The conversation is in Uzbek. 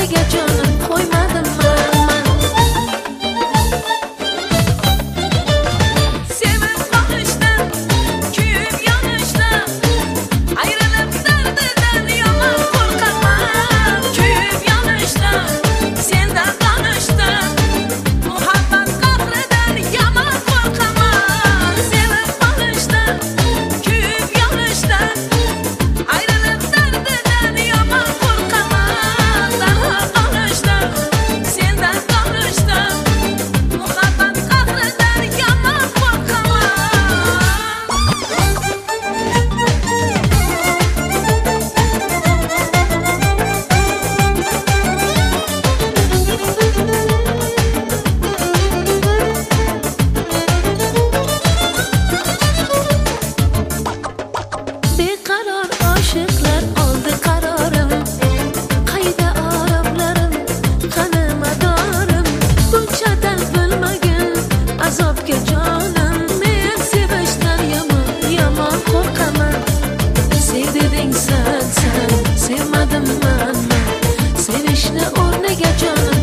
o'rniga jonim qo'ymadim man. Sevib qolishdan, kuyib yonishdan, ayrilib dardidan yomon qo'rqaman. Kuyib yonishdan, sendan qolishdan, muhabbat qahridan yomon qo'rqaman. Sevib qolishdan, kuyib yonishdan, ayrilib dardidan yomon qo'rqaman. Darhol qolishdan, sendan qolishdan, muhabbat qahridan yomon qo'rqaman. Beqaror oshiqlar oldi qarorim, qayda oromlarim, qani madorim. Bunchadan bo'lmagan azobga jonim, men sevishdan yomon qo'rqaman. Sev deding sen, sevmadim man. Sevishni o'rniga jonim